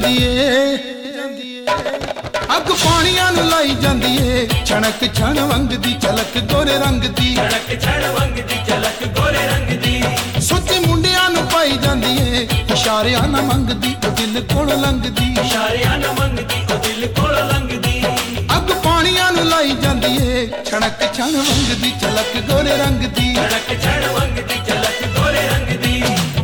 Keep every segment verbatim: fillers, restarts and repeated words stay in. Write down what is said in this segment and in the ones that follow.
ਜਾਂਦੀ ਏ ਅੱਗ ਪਾਣੀਆਂ ਨੂੰ ਲਾਈ ਜਾਂਦੀ ਏ ਛਣਕ ਛਣ ਵੰਗ ਦੀ ਝਲਕ ਗੋਰੇ ਰੰਗ ਦੀ ਝਲਕ ਛਣ ਵੰਗ ਦੀ ਝਲਕ ਗੋਰੇ ਰੰਗ ਦੀ ਸੁੱਚੇ ਮੁੰਡਿਆਂ ਨੂੰ ਪਾਈ ਜਾਂਦੀ ਏ ਇਸ਼ਾਰਿਆਂ ਨਾਲ ਮੰਗਦੀ ਉਹ ਦਿਲ ਕੋਲੋਂ ਲੰਘਦੀ ਇਸ਼ਾਰਿਆਂ ਨਾਲ ਮੰਗਦੀ ਉਹ ਦਿਲ ਕੋਲੋਂ ਲੰਘਦੀ ਅੱਗ ਪਾਣੀਆਂ ਨੂੰ ਲਾਈ ਜਾਂਦੀ ਏ ਛਣਕ ਛਣ ਵੰਗ ਦੀ ਝਲਕ ਗੋਰੇ ਰੰਗ ਦੀ ਝਲਕ ਛਣ ਵੰਗ ਦੀ ਝਲਕ ਗੋਰੇ ਰੰਗ ਦੀ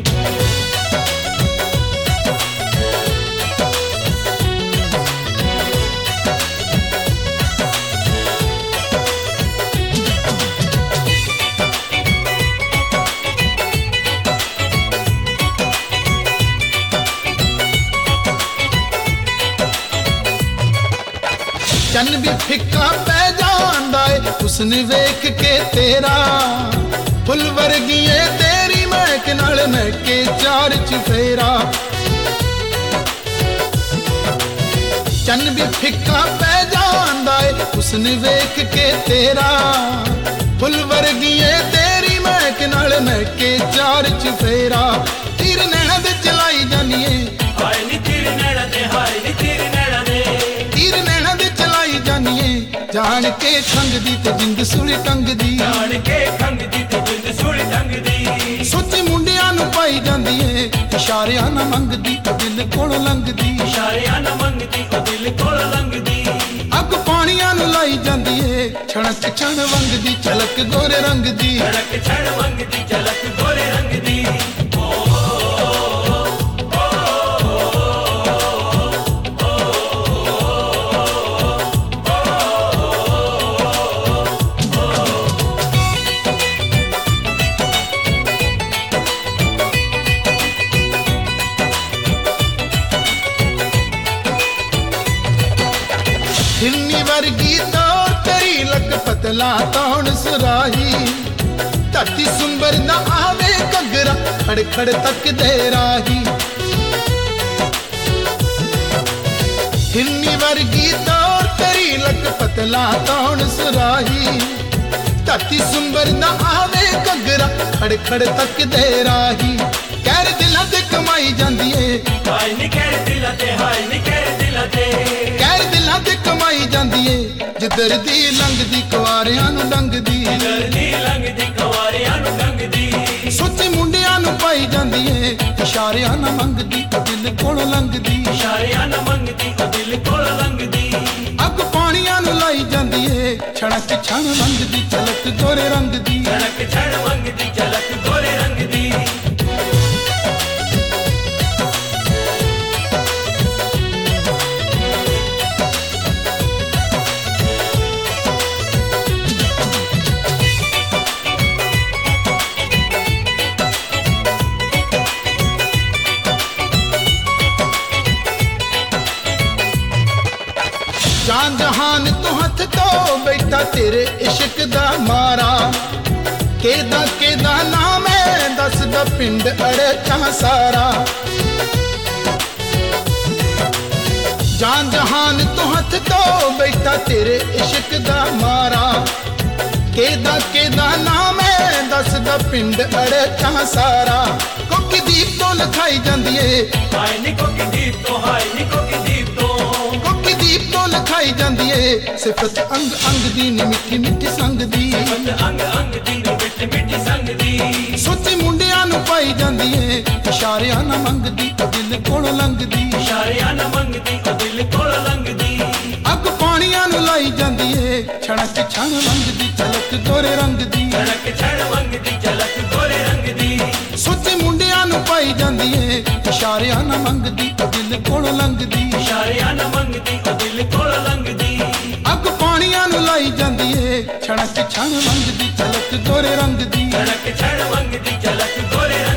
ਚੰਨ ਵੀ ਫਿੱਕਾ ਪੈ ਜਾਂਦਾ ਏ ਹੁਸਨ ਵੇਖ ਕੇ ਤੇਰਾ ਫੁੱਲ ਵਰਗੀ ਏ ਤੇਰੀ ਮਹਿਕ ਨਾਲ ਮਹਿਕੇ ਚਾਰ ਚਫੇਰਾ ਚੰਨ ਵੀ ਫਿੱਕਾ ਪੈ ਜਾਂਦਾ ਏ ਹੁਸਨ ਵੇਖ ਕੇ ਤੇਰਾ ਫੁੱਲ ਵਰਗੀ ਏ ਤੇਰੀ ਮਹਿਕ ਨਾਲ ਮਹਿਕੇ ਚਾਰ ਚਫੇਰਾ ਤੀਰ ਨੈਣਾ ਦੇ ਚਲਾਈ ਜਾਨੀ ਏ ਹਾਏ ਨੀ ਤੇਰੇ ਨੈਣਾ ਦੇ ਹਾਏ ਨੀ ਤੇਰੇ ਨੈਣਾ ਦੇ ਤੀਰ ਨੈਣਾ ਦੇ ਚਲਾਈ ਜਾਨੀਏ ਜਾਣ ਕੇ ਖੰਗਦੀ ਤੇ ਜਿੰਦ ਸੁਲੀ ਟੰਗਦੀ ਜਾਣ ਕੇ ਖੰਗਦੀ ਤੇ ਜਿੰਦ ਸੁਲੀ ਟੰਗਦੀ ਸੁੱਚੇ ਮੁੰਡਿਆਂ ਨੂੰ ਪਾਈ ਜਾਂਦੀ ਏ ਇਸ਼ਾਰਿਆਂ ਨਾਲ ਮੰਗਦੀ ਉਹ ਦਿਲ ਕੋਲੋਂ ਲੰਘਦੀ ਇਸ਼ਾਰਿਆਂ ਨਾਲ ਮੰਗਦੀ ਉਹ ਦਿਲ ਕੋਲੋਂ ਲੰਘਦੀ ਅੱਗ ਪਾਣੀਆਂ ਨੂੰ ਲਾਈ ਜਾਂਦੀ ਏ ਛਣਕ ਛਣ ਵੰਗਦੀ ਝਲਕ ਗੋਰੇ ਰੰਗ ਦੀ ਝਲਕ ਛਣ ਵੰਗਦੀ ਝਲਕ ਗੋਰੇ ਰੰਗ ਦੀ ਹਿਰਨੀ ਵਰਗੀ ਤੋਰ ਤੇਰੀ ਲੱਕ ਪਤਲਾ ਤੌਣ ਸੁਰਾਹੀ ਧਰਤੀ ਸੁੰਬਰ ਨਾ ਆਵੇ ਘੱਗਰਾ ਖੜ ਖੜ ਤੱਕਦੇ ਰਾਹੀ ਹਿਰਨੀ ਵਰਗੀ ਤੋਰ ਤੇਰੀ ਲੱਕ ਪਤਲਾ ਤੌਣ ਸੁਰਾਹੀ ਧਰਤੀ ਸੁੰਬਰ ਨਾ ਆਵੇ ਘੱਗਰਾ ਖੜ ਖੜ ਤੱਕਦੇ ਰਾਹੀ ਕਹਿਰ ਦਿਲਾਂ ਤੇ ਕਮਾਈ ਜਾਂਦੀ ਏ ਹਾਏ ਨੀ ਕਹਿਰ ਦਿਲਾਂ ਤੇ ਹਾਏ ਨੀ ਕਹਿਰ ਦਿਲਾਂ ਤੇ ਕਹਿਰ ਦਿਲਾਂ ਤੇ ਕਮਾਈ ਜਾਂਦੀ ਏ ਜਿੱਧਰ ਦੀ ਲੰਘਦੀ ਕੁਆਰਿਆਂ ਨੂੰ ਲੰਘਦੀ ਜਿੱਧਰ ਦੀ ਲੰਘਦੀ ਕੁਆਰਿਆਂ ਨੂੰ ਲੰਘਦੀ ਸੁੱਚੇ ਮੁੰਡਿਆਂ ਨੂੰ ਪਾਈ ਜਾਂਦੀ ਏ ਇਸ਼ਾਰਿਆਂ ਨਾਲ ਮੰਗਦੀ ਉਹ ਦਿਲ ਕੋਲੋਂ ਲੰਘਦੀ ਇਸ਼ਾਰਿਆਂ ਨਾਲ ਮੰਗਦੀ ਉਹ ਦਿਲ ਕੋਲੋਂ ਲੰਘਦੀ ਅੱਗ ਪਾਣੀਆਂ ਨੂੰ ਲਾਈ ਜਾਂਦੀ ਏ ਛਣਕ ਛਣ ਵੰਗਦੀ ਝਲਕ ਗੋਰੇ ਰੰਗ ਦੀ ਝਲਕ ਛਣ ਵੰਗਦੀ ਝਲਕ ਗੋਰੇ ਰੰਗ ਦੀ जान जहान तो हथ तो बैठा तेरे इश्क दा मारा केदा केदा नाम है दस दा पिंड अड़चा सारा जान जहान तो हथ तो बैठा तेरे इश्क दा मारा केदा केदा नाम है दस दा पिंड अड़चा सारा कोकी दीप तो लिखाई जांदी है हाय नी कोकी दीप तो हाय नी कोकी दीप तो कोकी दीप तो लिखाई जांदी है सिफत अंग अंग दी नी मिठी मिठी संग दी सिफत अंग अंग दी नी मिठी मिठी संग दी सुच्चे मुंडियां नू पाई जांदी है इशारियां ना मंगदी ओ दिल कोलों लंघदी इशारियां ना मंगदी ओ दिल कोलों लंघदी अग पाणियां नू लाई जांदी है छणक छण वंगदी झलक गोरे रंग दी झलक छण वंगदी झलक गोरे रंग दी सुच्चे मुंडियां नू पाई जांदी है इशारियां ना मंगदी ओ दिल कोलों लंघदी इशारियां ना मंगदी ओ दिल कोलों लंघदी अग पाणियां नू लाई जांदी है छणक छण वंगदी झलक गोरे रंग दी झलक छण वंगदी झलक गोरे रंग